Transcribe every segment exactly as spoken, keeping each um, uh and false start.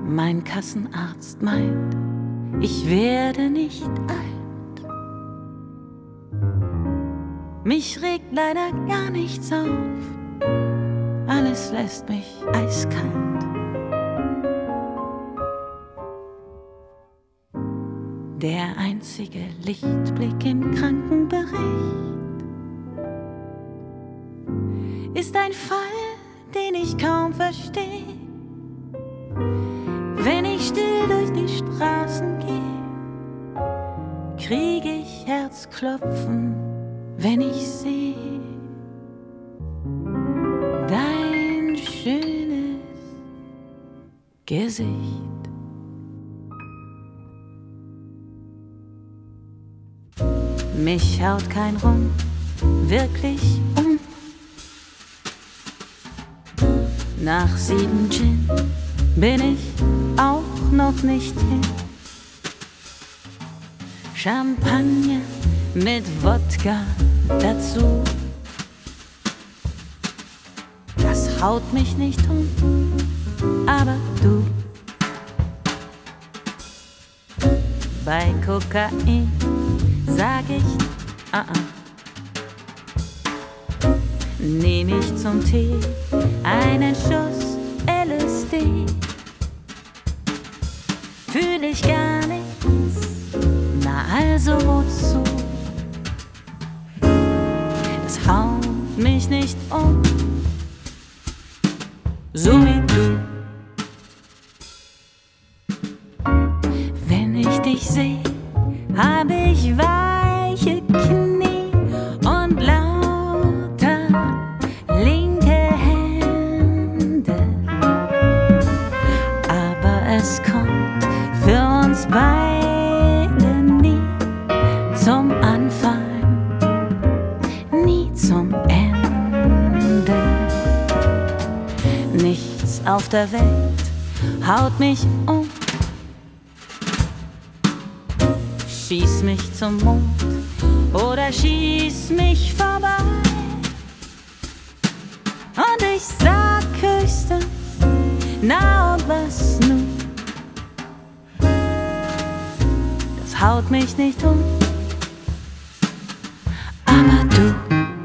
Mein Kassenarzt meint, ich werde nicht alt. Mich regt leider gar nichts auf, alles lässt mich eiskalt. Der einzige Lichtblick im Krankenbericht ist ein Fall, den ich kaum verstehe. Wenn ich still durch die Straßen gehe, kriege ich Herzklopfen, wenn ich sehe dein schönes Gesicht. Mich haut kein Rum wirklich um. Nach sieben Gin bin ich auch noch nicht hin. Champagner mit Wodka dazu, das haut mich nicht um, aber du. Bei Kokain sag ich, ah, ah. Nehm ich zum Tee einen Schuss L S D, fühl ich gar nichts, na also wozu? Es haut mich nicht um, so wie du. Wenn ich dich seh, hab ich weiche Knie und lauter linke Hände. Aber es kommt für uns beide nie zum Anfang, nie zum Ende. Nichts auf der Welt haut mich um, schieß mich zum Mond oder schieß mich vorbei. Und ich sag höchstens, na und was nun? Das haut mich nicht um, aber du.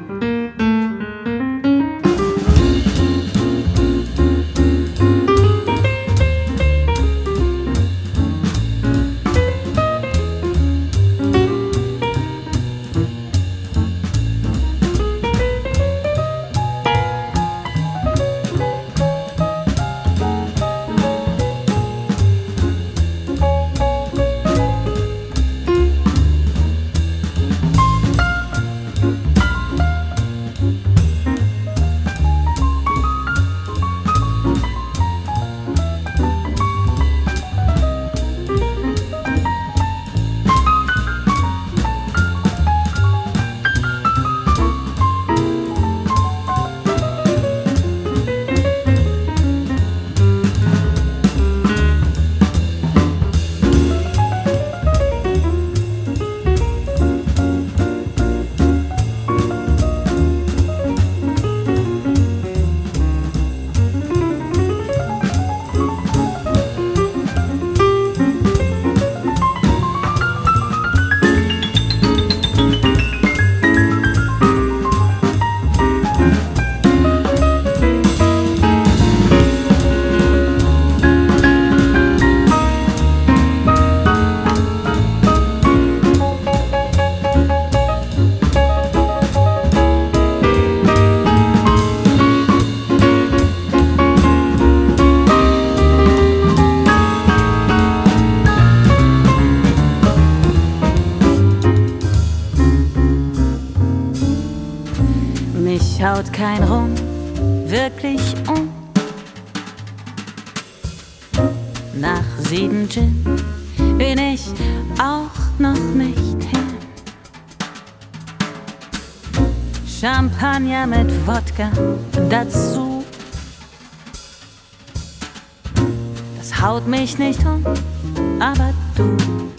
Mich haut kein Rum wirklich um. Nach sieben Gin bin ich auch noch nicht hin. Champagner mit Wodka dazu, das haut mich nicht um, aber du.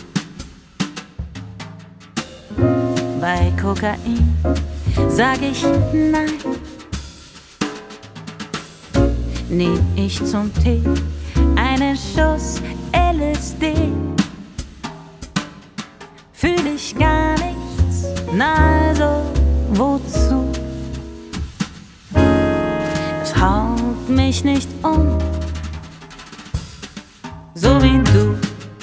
Bei Kokain sag ich nein, nehm ich zum Tee ein einen Schuss L S D. Fühl ich gar nichts, na also wozu? Das haut mich nicht um, so wie du.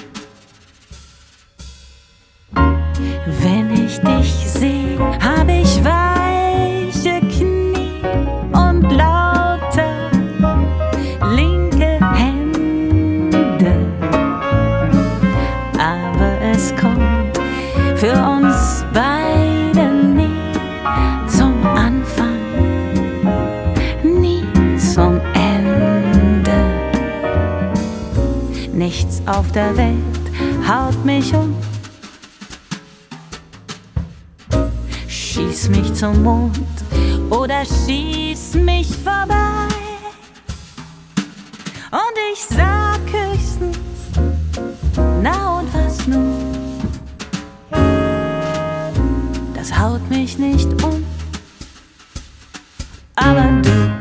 Wenn ich dich seh, hab ich weiche Knie und lauter linke Hände. Aber es kommt für uns beide nie zum Anfang, nie zum Ende. Nichts auf der Welt haut mich um. Schieß mich zum Mond oder schieß mich vorbei. Und ich sag höchstens, na und was nun? Das haut mich nicht um, aber du.